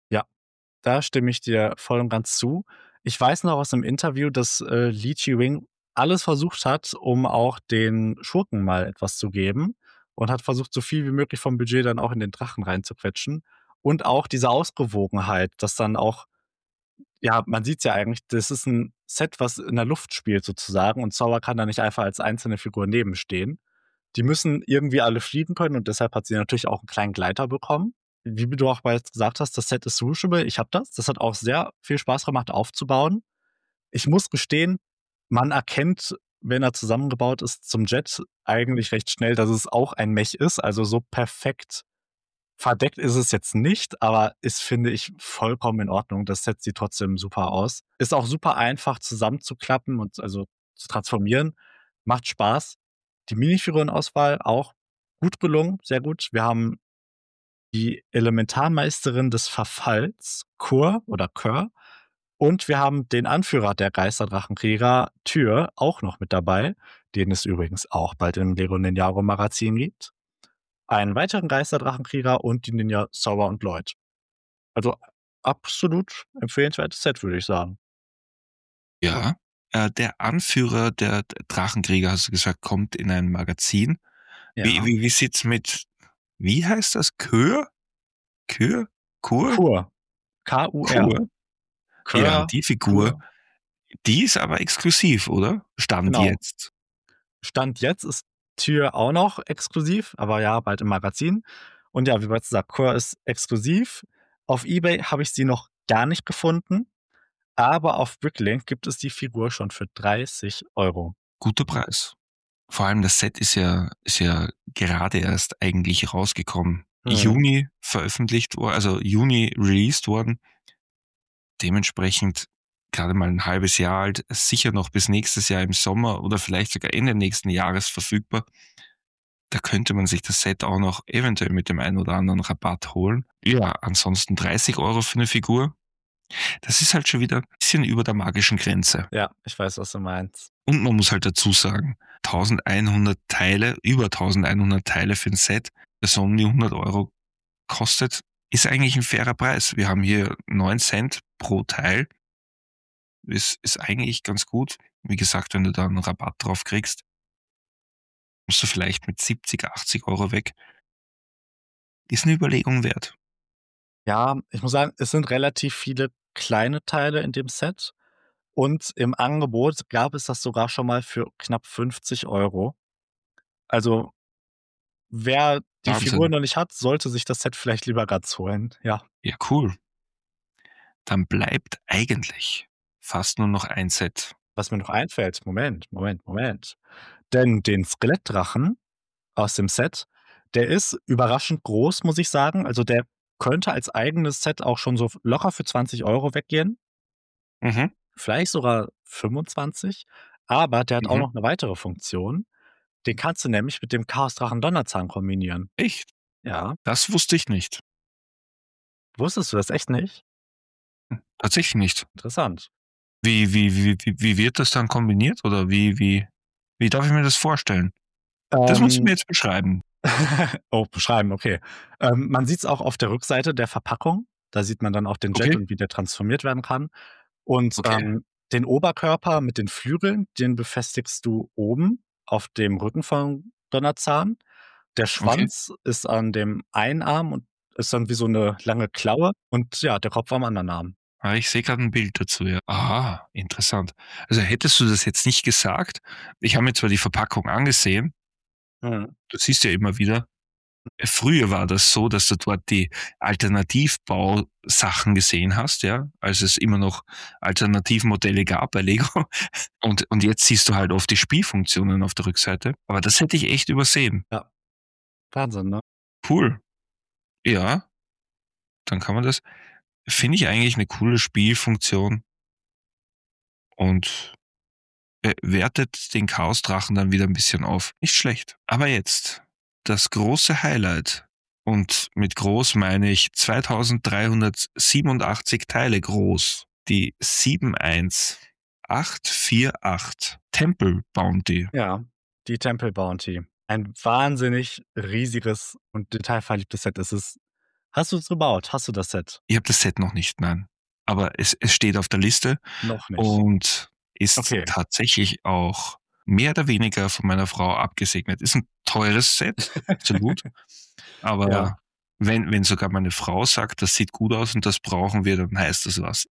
Da stimme ich dir voll und ganz zu. Ich weiß noch aus dem Interview, dass Li Chi-Wing alles versucht hat, um auch den Schurken mal etwas zu geben und hat versucht, so viel wie möglich vom Budget dann auch in den Drachen reinzuquetschen. Und auch diese Ausgewogenheit, dass dann auch, ja, man sieht's ja eigentlich, das ist ein Set, was in der Luft spielt sozusagen und Zauber kann da nicht einfach als einzelne Figur nebenstehen. Die müssen irgendwie alle fliegen können und deshalb hat sie natürlich auch einen kleinen Gleiter bekommen. Wie du auch bereits gesagt hast, das Set ist swooshable. Ich habe das. Das hat auch sehr viel Spaß gemacht aufzubauen. Ich muss gestehen, man erkennt, wenn er zusammengebaut ist zum Jet, eigentlich recht schnell, dass es auch ein Mech ist. Also so perfekt verdeckt ist es jetzt nicht, aber ist, finde ich, vollkommen in Ordnung. Das Set sieht trotzdem super aus. Ist auch super einfach zusammenzuklappen und also zu transformieren. Macht Spaß. Die Minifigurenauswahl auch gut gelungen, sehr gut. Wir haben die Elementarmeisterin des Verfalls, Kur oder Kör. Und wir haben den Anführer der Geisterdrachenkrieger, Tyr, auch noch mit dabei, den es übrigens auch bald im Lego Ninjago Magazin gibt. Einen weiteren Geisterdrachenkrieger und die Ninja Sora und Lloyd. Also absolut empfehlenswertes Set, würde ich sagen. Ja. Der Anführer der Drachenkrieger, hast du gesagt, kommt in ein Magazin. Ja. Wie sieht's mit, wie heißt das? Kür? Kür? Kur? Kur. K-U-R. Kur? Ja, Kör, die Figur, Kur. die ist aber exklusiv, oder? Stand Genau. jetzt. Stand jetzt ist Tür auch noch exklusiv, aber ja, bald im Magazin. Und ja, wie bereits gesagt, Kur ist exklusiv. Auf eBay habe ich sie noch gar nicht gefunden, aber auf Bricklink gibt es die Figur schon für 30 Euro. Guter Preis. Vor allem das Set ist ja gerade erst eigentlich rausgekommen. Juni veröffentlicht worden, also Juni released worden. Dementsprechend gerade mal ein halbes Jahr alt, sicher noch bis nächstes Jahr im Sommer oder vielleicht sogar Ende nächsten Jahres verfügbar. Da könnte man sich das Set auch noch eventuell mit dem einen oder anderen Rabatt holen. Ja, ansonsten 30 Euro für eine Figur. Das ist halt schon wieder ein bisschen über der magischen Grenze. Ja, ich weiß, was du meinst. Und man muss halt dazu sagen, 1100 Teile, über 1100 Teile für ein Set, das so um die 100 Euro kostet, ist eigentlich ein fairer Preis. Wir haben hier 9 Cent pro Teil. Ist eigentlich ganz gut. Wie gesagt, wenn du da einen Rabatt drauf kriegst, musst du vielleicht mit 70, 80 Euro weg. Ist eine Überlegung wert. Ja, ich muss sagen, es sind relativ viele kleine Teile in dem Set. Und im Angebot gab es das sogar schon mal für knapp 50 Euro. Also, wer die Figur Wahnsinn. noch nicht hat, sollte sich das Set vielleicht lieber ganz holen. Ja. Ja, cool. Dann bleibt eigentlich fast nur noch ein Set. Was mir noch einfällt, Moment. Denn den Skelettdrachen aus dem Set, der ist überraschend groß, muss ich sagen. Also, der könnte als eigenes Set auch schon so locker für 20 Euro weggehen, Mhm. vielleicht sogar 25. Aber der hat auch Mhm. noch eine weitere Funktion. Den kannst du nämlich mit dem Chaosdrachen Donnerzahn kombinieren. Echt? Ja. Das wusste ich nicht. Wusstest du das echt nicht? Tatsächlich nicht. Interessant. Wie wird das dann kombiniert? Oder wie darf ich mir das vorstellen? Das musst du mir Ähm, jetzt beschreiben. oh, beschreiben, okay. Man sieht's auch auf der Rückseite der Verpackung. Da sieht man dann auch den Jet Okay, und wie der transformiert werden kann. Und, okay, den Oberkörper mit den Flügeln, den befestigst du oben auf dem Rücken von Donnerzahn. Der okay. Schwanz ist an dem einen Arm und ist dann wie so 'ne lange Klaue und ja, der Kopf am anderen Arm. Ah, ich sehe gerade ein Bild dazu, ja. Aha, interessant. Also hättest du das jetzt nicht gesagt, ich habe mir zwar die Verpackung angesehen, Mhm. du siehst ja immer wieder, früher war das so, dass du dort die Alternativbausachen gesehen hast, ja, als es immer noch Alternativmodelle gab bei Lego. Und jetzt siehst du halt oft die Spielfunktionen auf der Rückseite. Aber das hätte ich echt übersehen. Ja, Wahnsinn, ne? Cool. Ja, dann kann man das. Finde ich eigentlich eine coole Spielfunktion und wertet den Chaosdrachen dann wieder ein bisschen auf. Nicht schlecht. Aber jetzt das große Highlight. Und mit groß meine ich 2387 Teile groß. Die 71848 Temple Bounty. Ja, die Temple Bounty. Ein wahnsinnig riesiges und detailverliebtes Set ist es. Hast du's gebaut? Hast du das Set? Ich habe das Set noch nicht, nein. Aber es steht auf der Liste Noch nicht. und ist Okay. tatsächlich auch mehr oder weniger von meiner Frau abgesegnet. Ist ein teures Set, absolut. Aber Ja. wenn sogar meine Frau sagt, das sieht gut aus und das brauchen wir, dann heißt das was.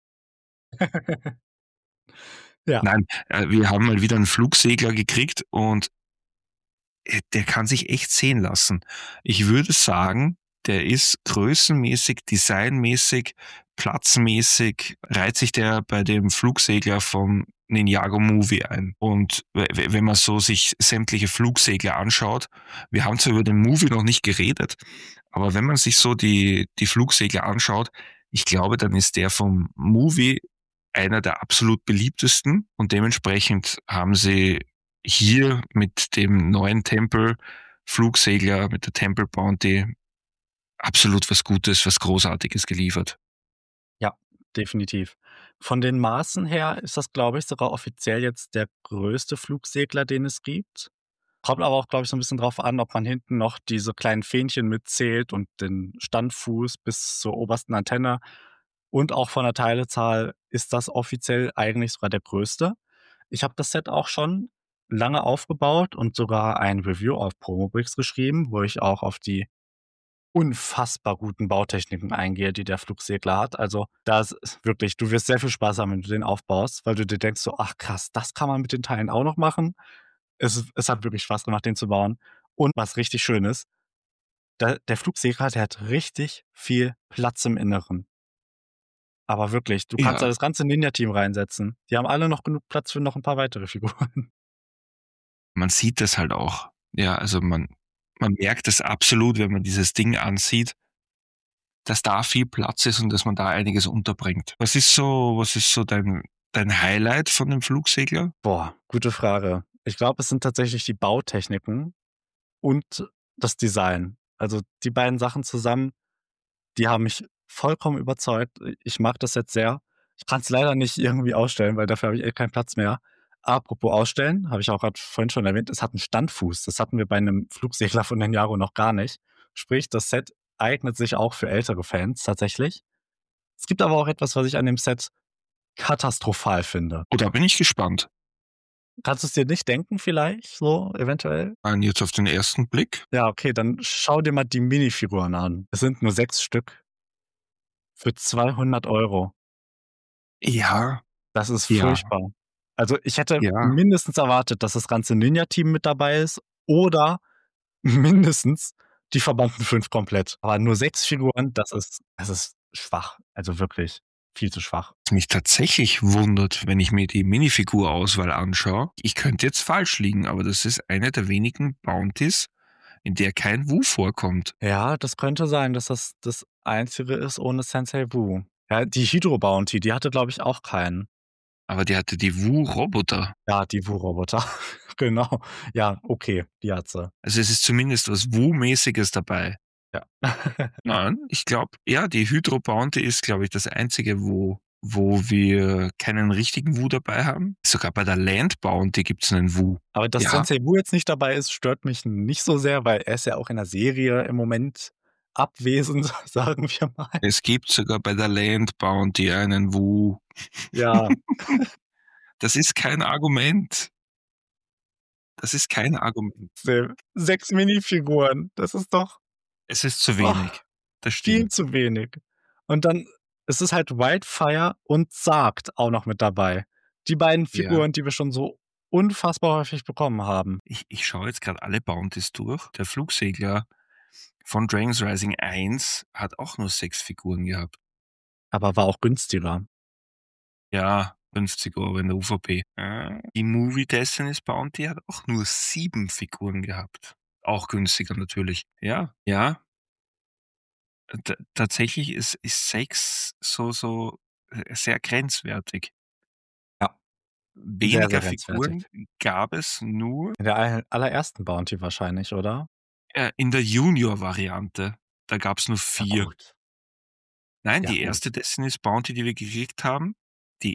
Ja. Nein, wir haben mal wieder einen Flugsegler gekriegt und der kann sich echt sehen lassen. Ich würde sagen, der ist größenmäßig, designmäßig, platzmäßig, reiht sich der bei dem Flugsegler vom Ninjago Movie ein. Und wenn man so sich sämtliche Flugsegler anschaut, wir haben zwar über den Movie noch nicht geredet, aber wenn man sich so die Flugsegler anschaut, ich glaube, dann ist der vom Movie einer der absolut beliebtesten und dementsprechend haben sie hier mit dem neuen Tempel Flugsegler, mit der Temple Bounty absolut was Gutes, was Großartiges geliefert. Ja, definitiv. Von den Maßen her ist das, glaube ich, sogar offiziell jetzt der größte Flugsegler, den es gibt. Kommt aber auch, glaube ich, so ein bisschen drauf an, ob man hinten noch diese kleinen Fähnchen mitzählt und den Standfuß bis zur obersten Antenne. Und auch von der Teilezahl ist das offiziell eigentlich sogar der größte. Ich habe das Set auch schon lange aufgebaut und sogar ein Review auf Promobricks geschrieben, wo ich auch auf die unfassbar guten Bautechniken eingehe, die der Flugsegler hat. Also das ist wirklich, du wirst sehr viel Spaß haben, wenn du den aufbaust, weil du dir denkst so, ach krass, das kann man mit den Teilen auch noch machen. Es hat wirklich Spaß gemacht, den zu bauen. Und was richtig schön ist, der Flugsegler, der hat richtig viel Platz im Inneren. Aber wirklich, du kannst da Ja, das ganze Ninja-Team reinsetzen. Die haben alle noch genug Platz für noch ein paar weitere Figuren. man sieht das halt auch. Ja, also man merkt es absolut, wenn man dieses Ding ansieht, dass da viel Platz ist und dass man da einiges unterbringt. Was ist so dein Highlight von dem Flugsegler? Boah, gute Frage. Ich glaube, es sind tatsächlich die Bautechniken und das Design. Also die beiden Sachen zusammen, die haben mich vollkommen überzeugt. Ich mag das jetzt sehr. Ich kann es leider nicht irgendwie ausstellen, weil dafür habe ich keinen Platz mehr. Apropos ausstellen, habe ich auch gerade vorhin schon erwähnt, es hat einen Standfuß. Das hatten wir bei einem Flugsegler von Ninjago noch gar nicht. Sprich, das Set eignet sich auch für ältere Fans tatsächlich. Es gibt aber auch etwas, was ich an dem Set katastrophal finde. Oh, da bin ich gespannt. Kannst du es dir nicht denken vielleicht, so eventuell? Jetzt auf den ersten Blick. Ja, okay, dann schau dir mal die Minifiguren an. Es sind nur 6 Stück für 200 Euro. Ja, Das ist ja, furchtbar. Also, ich hätte ja. mindestens erwartet, dass das ganze Ninja-Team mit dabei ist oder mindestens die verbannten 5 komplett. Aber nur 6 Figuren, das ist schwach. Also wirklich viel zu schwach. Was mich tatsächlich wundert, wenn ich mir die Minifigurauswahl anschaue, ich könnte jetzt falsch liegen, aber das ist eine der wenigen Bounties, in der kein Wu vorkommt. Ja, das könnte sein, dass das das Einzige ist ohne Sensei Wu. Ja, die Hydro Bounty, die hatte, glaube ich, auch keinen. Aber die hatte die Wu-Roboter. Ja, die Wu-Roboter. Genau. Ja, okay, die hat sie. Also es ist zumindest was Wu-mäßiges dabei. Ja. Nein, ich glaube, ja, die Hydro Bounty ist, glaube ich, das einzige, wo wir keinen richtigen Wu dabei haben. Sogar bei der Land Bounty gibt es einen Wu. Aber dass Ja, Sensei Wu jetzt nicht dabei ist, stört mich nicht so sehr, weil er ist ja auch in der Serie im Moment abwesend, sagen wir mal. es gibt sogar bei der Land Bounty einen Wu. Ja, Das ist kein Argument. Das ist kein Argument. 6 Minifiguren, das ist doch Es ist zu oh, wenig. Das viel stimmt. zu wenig. Und dann ist es halt Wildfire und Sargt auch noch mit dabei. Die beiden Ja. Figuren, die wir schon so unfassbar häufig bekommen haben. Ich schaue jetzt gerade alle Bounties durch. Der Flugsegler von Dragon's Rising 1 hat auch nur 6 Figuren gehabt. Aber war auch günstiger. Ja, 50 Euro in der UVP. Die Movie Destiny's Bounty hat auch nur 7 Figuren gehabt. Auch günstiger natürlich. Ja, ja. Tatsächlich ist 6 so sehr grenzwertig. Ja, sehr, Weniger sehr grenzwertig. Figuren gab es nur In der allerersten Bounty wahrscheinlich, oder? in der Junior-Variante. Da gab es nur Ja 4. gut. Nein, Ja die gut. erste Destiny's Bounty, die wir gekriegt haben, die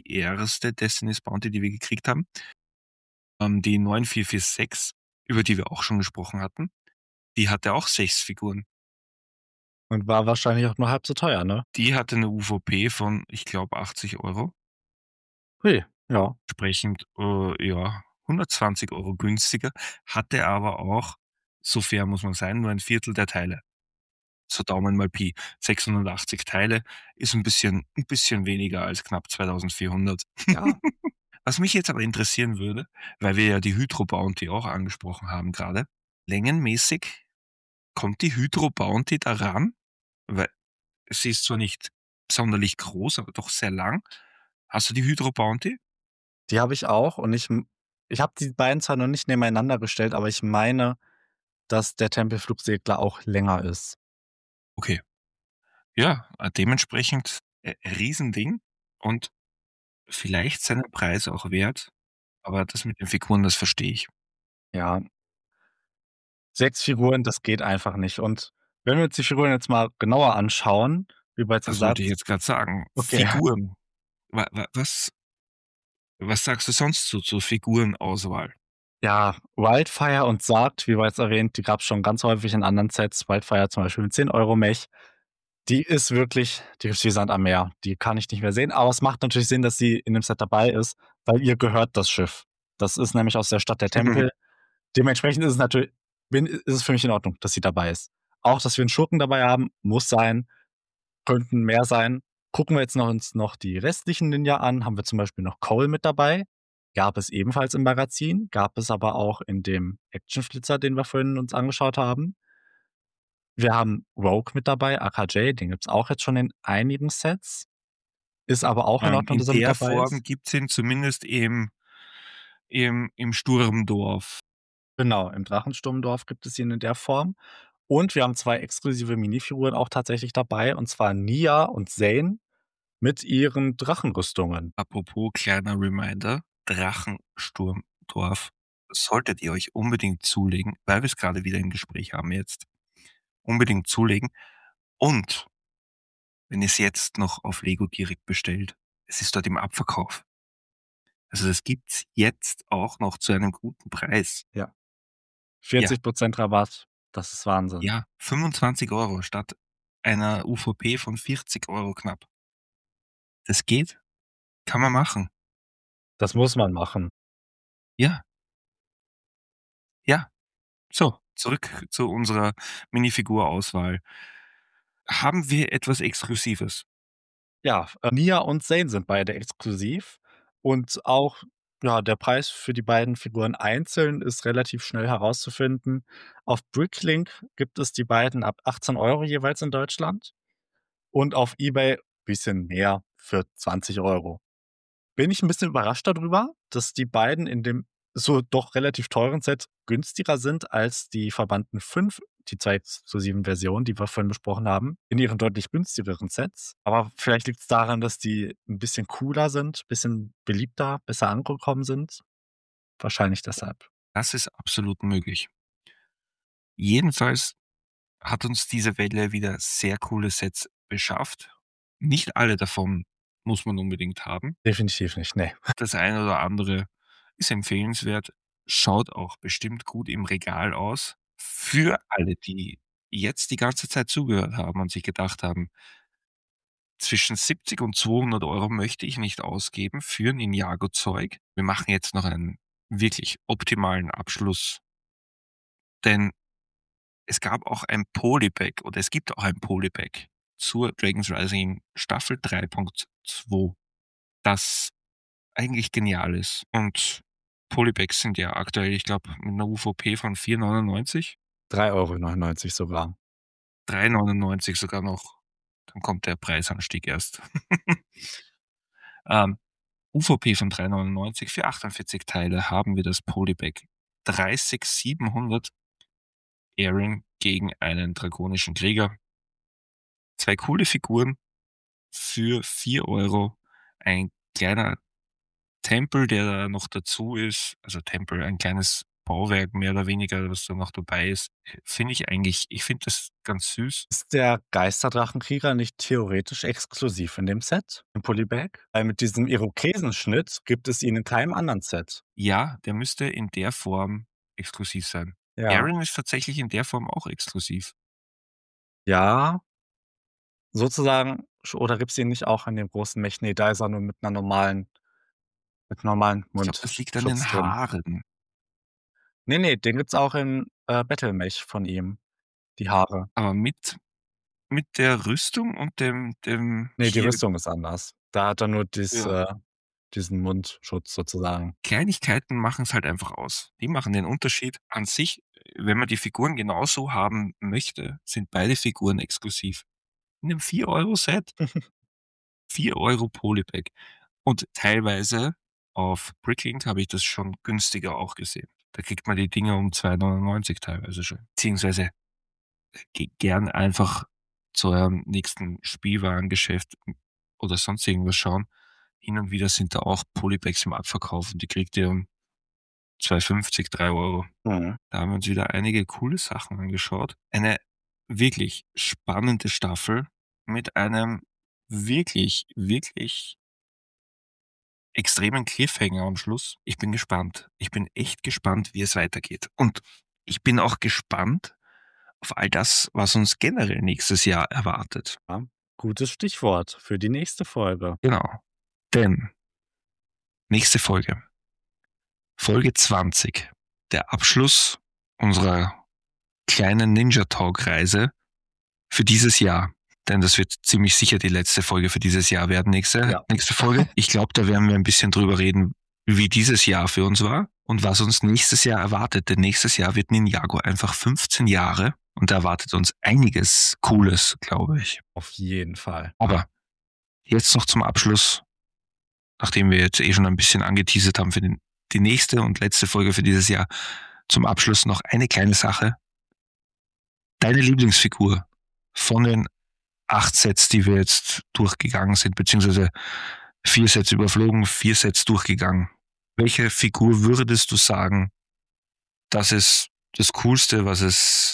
die 9446, über die wir auch schon gesprochen hatten, die hatte auch 6 Figuren. Und war wahrscheinlich auch nur halb so teuer, ne? Die hatte eine UVP von, ich glaube, 80 Euro. Hui, ja. Entsprechend, ja, 120 Euro günstiger, hatte aber auch, so fair muss man sein, nur ein Viertel der Teile. So Daumen mal Pi. 680 Teile ist ein bisschen weniger als knapp 2400. Ja. Was mich jetzt aber interessieren würde, weil wir ja die Hydro Bounty auch angesprochen haben gerade, längenmäßig kommt die Hydro Bounty daran? Weil sie ist zwar nicht sonderlich groß, aber doch sehr lang. Hast du die Hydro Bounty? Die habe ich auch und ich habe die beiden zwar noch nicht nebeneinander gestellt, aber ich meine, dass der Tempelflugsegler auch länger ist. Okay. Ja, dementsprechend Riesending und vielleicht seinen Preis auch wert, aber das mit den Figuren, das verstehe ich. Ja, 6 Figuren, das geht einfach nicht. Und wenn wir uns die Figuren jetzt mal genauer anschauen, wie bereits Das wollte gesagt ich jetzt gerade sagen. okay, Figuren. Was sagst du sonst zur Figurenauswahl? ja, Wildfire und Sargt, wie bereits erwähnt, die gab's schon ganz häufig in anderen Sets. Wildfire zum Beispiel mit 10 € Mech. Die ist wirklich die ist wie Sand am Meer. Die kann ich nicht mehr sehen, aber es macht natürlich Sinn, dass sie in dem Set dabei ist, weil ihr gehört das Schiff. Das ist nämlich aus der Stadt der Tempel. Dementsprechend ist es für mich in Ordnung, dass sie dabei ist. Auch, dass wir 'n Schurken dabei haben, muss sein, könnten mehr sein. Gucken wir jetzt uns noch die restlichen Ninja an, haben wir zum Beispiel noch Cole mit dabei. Gab es ebenfalls im Magazin, gab es aber auch in dem Actionflitzer, den wir vorhin uns angeschaut haben. Wir haben Rogue mit dabei, AKJ, den gibt's auch jetzt schon in einigen Sets. Ist aber auch in Ordnung, In dass er mit der dabei Form ist. gibt es ihn zumindest im Sturmdorf. Genau, im Drachensturmdorf gibt es ihn in der Form. Und wir haben 2 exklusive Minifiguren auch tatsächlich dabei, und zwar Nia und Zane mit ihren Drachenrüstungen. Apropos kleiner Reminder, Drachensturmdorf solltet ihr euch unbedingt zulegen, weil wir es gerade wieder im Gespräch haben jetzt. Unbedingt zulegen. Und wenn ihr es jetzt noch auf Lego direkt bestellt, es ist dort im Abverkauf. Also das gibt's jetzt auch noch zu einem guten Preis. 40% Rabatt, das ist Wahnsinn. Ja, 25 € statt einer UVP von 40 € knapp. Das geht, kann man machen. Das muss man machen. Ja. Ja. So, zurück zu unserer Minifigurauswahl. Haben wir etwas Exklusives? Ja, Nia und Zane sind beide exklusiv und auch, ja, der Preis für die beiden Figuren einzeln ist relativ schnell herauszufinden. Auf Bricklink gibt es die beiden ab 18 € jeweils in Deutschland und auf eBay bisschen mehr für 20 €. Bin ich 'n bisschen überrascht darüber, dass die beiden in dem so doch relativ teuren Set günstiger sind als die Verbannten 5, die 2 exklusiven Versionen, die wir vorhin besprochen haben, in ihren deutlich günstigeren Sets. Aber vielleicht liegt's daran, dass die 'n bisschen cooler sind, bisschen beliebter, besser angekommen sind. Wahrscheinlich deshalb. Das ist absolut möglich. Jedenfalls hat uns diese Welle wieder sehr coole Sets beschafft. Nicht alle davon muss man unbedingt haben. Definitiv nicht, ne. Das eine oder andere ist empfehlenswert, schaut auch bestimmt gut im Regal aus. Für alle, die jetzt die ganze Zeit zugehört haben und sich gedacht haben: „Zwischen 70 und 200 € möchte ich nicht ausgeben für Ninjago-Zeug." Wir machen jetzt noch einen wirklich optimalen Abschluss, denn es gab auch ein Polybag oder es gibt auch ein Polybag zur Dragons Rising Staffel 3.2, das eigentlich genial ist. Und Polybags sind ja aktuell, ich glaube, mit einer UVP von 4,99, 3,99 € sogar. 3,99 sogar noch. Dann kommt der Preisanstieg erst. Ähm, UVP von 3,99 für 48 Teile haben wir das Polybag 36700 Aaron gegen einen dragonischen Krieger. 2 coole Figuren für 4 €. Ein kleiner Tempel, der da noch dazu ist, also Tempel, ein kleines Bauwerk mehr oder weniger, was da noch dabei ist, ich finde das ganz süß. Ist der Geisterdrachenkrieger nicht theoretisch exklusiv in dem Set, im Polybag? Weil mit diesem Irokesenschnitt gibt es ihn in keinem anderen Set. Ja, der müsste in der Form exklusiv sein. Ja. Aaron ist tatsächlich in der Form auch exklusiv. Ja, sozusagen oder gibt's ihn nicht auch in dem großen Mech-Nedizer nur mit 'ner normalen Ich glaube, das liegt an den Mundschutz drin? Haaren. Ne, den gibt's auch in, Battlemech von ihm, die Haare. Aber mit der Rüstung und dem Ne, die hier Rüstung ist anders. Da hat er nur ja. diesen Mundschutz sozusagen. Kleinigkeiten machen's halt einfach aus. Die machen den Unterschied. An sich, wenn man die Figuren genauso haben möchte, sind beide Figuren exklusiv. In 'nem 4 € Set, 4 € Polybag. Und teilweise auf Bricklink habe ich das schon günstiger auch gesehen. Da kriegt man die Dinger um 2,99 € teilweise schon. Beziehungsweise gern einfach zu eurem nächsten Spielwarengeschäft oder sonst irgendwas schauen. Hin und wieder sind da auch Polybags im Abverkauf und die kriegt ihr um 2,50 €, 3 €. Mhm. Da haben wir uns wieder einige coole Sachen angeschaut. Eine wirklich spannende Staffel mit einem wirklich, wirklich extremen Cliffhanger am Schluss. Ich bin gespannt. Ich bin echt gespannt, wie es weitergeht. Und ich bin auch gespannt auf all das, was uns generell nächstes Jahr erwartet. Gutes Stichwort für die nächste Folge. Genau. Denn nächste Folge, Folge 20, der Abschluss unserer kleinen Ninja Talk Reise für dieses Jahr. Denn das wird ziemlich sicher die letzte Folge für dieses Jahr werden, nächste Folge. Ich glaube, da werden wir ein bisschen drüber reden, wie dieses Jahr für uns war und was uns nächstes Jahr erwartet. Denn nächstes Jahr wird Ninjago einfach 15 Jahre und da erwartet uns einiges Cooles, glaube ich. Auf jeden Fall. Aber jetzt noch zum Abschluss, nachdem wir jetzt schon ein bisschen angeteasert haben für die nächste und letzte Folge für dieses Jahr, zum Abschluss noch eine kleine Sache. Deine Lieblingsfigur von den 8 Sets, die wir jetzt durchgegangen sind, beziehungsweise 4 Sets überflogen, 4 Sets durchgegangen. Welche Figur würdest du sagen, das ist das Coolste, was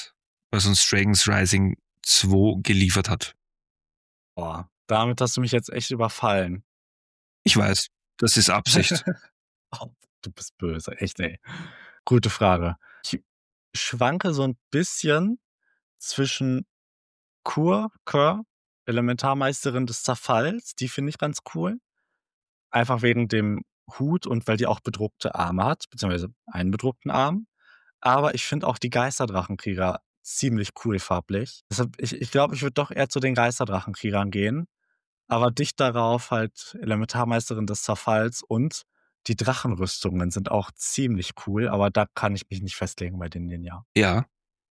uns Dragons Rising 2 geliefert hat? Boah, damit hast du mich jetzt echt überfallen. Ich weiß, das ist Absicht. Oh, du bist böse, echt, ey. Gute Frage. Ich schwanke so ein bisschen zwischen Kur, Elementarmeisterin des Zerfalls, die finde ich ganz cool. Einfach wegen dem Hut und weil die auch bedruckte Arme hat, beziehungsweise einen bedruckten Arm. Aber ich finde auch die Geisterdrachenkrieger ziemlich cool farblich. Deshalb, ich glaube, ich würde doch eher zu den Geisterdrachenkriegern gehen. Aber dicht darauf halt Elementarmeisterin des Zerfalls und die Drachenrüstungen sind auch ziemlich cool, aber da kann ich mich nicht festlegen bei den Ninja. Ja.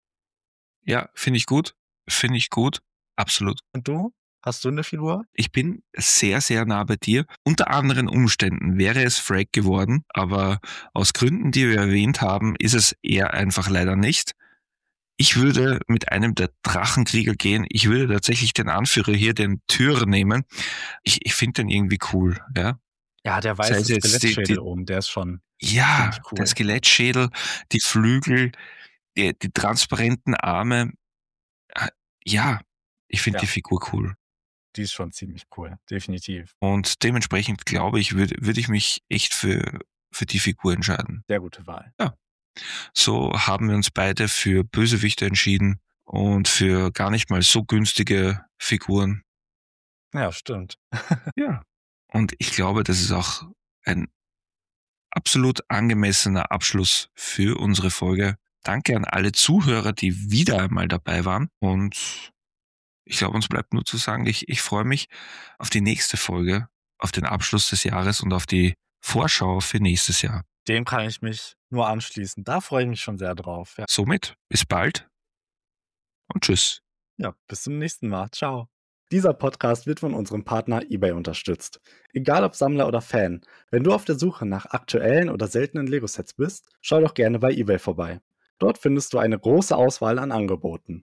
Ja, finde ich gut. Finde ich gut. Absolut. Und du? Hast du eine Figur? Ich bin sehr, sehr nah bei dir. Unter anderen Umständen wäre es Frag geworden, aber aus Gründen, die wir erwähnt haben, ist es eher einfach leider nicht. Ich würde mit einem der Drachenkrieger gehen. Ich würde tatsächlich den Anführer hier, den Tyr, nehmen. Ich finde den irgendwie cool, ja. Ja, der Sei es weiße jetzt Skelettschädel oben, der ist schon Ja, ziemlich cool. der Skelettschädel, die Flügel, die transparenten Arme. Ja, ich finde Ja. die Figur cool. Die ist schon ziemlich cool, definitiv. Und dementsprechend glaube ich, würde ich mich echt für die Figur entscheiden. Sehr gute Wahl. So haben wir uns beide für Bösewichte entschieden und für gar nicht mal so günstige Figuren. Ja, stimmt. Ja. Und ich glaube, das ist auch ein absolut angemessener Abschluss für unsere Folge. Danke an alle Zuhörer, die wieder einmal dabei waren. Und ich glaube, uns bleibt nur zu sagen, ich freue mich auf die nächste Folge, auf den Abschluss des Jahres und auf die Vorschau für nächstes Jahr. Dem kann ich mich nur anschließen. Da freue ich mich schon sehr drauf. Ja. Somit, bis bald und tschüss. Ja, bis zum nächsten Mal. Ciao. Dieser Podcast wird von unserem Partner eBay unterstützt. Egal ob Sammler oder Fan, wenn du auf der Suche nach aktuellen oder seltenen Lego-Sets bist, schau doch gerne bei eBay vorbei. Dort findest du eine große Auswahl an Angeboten.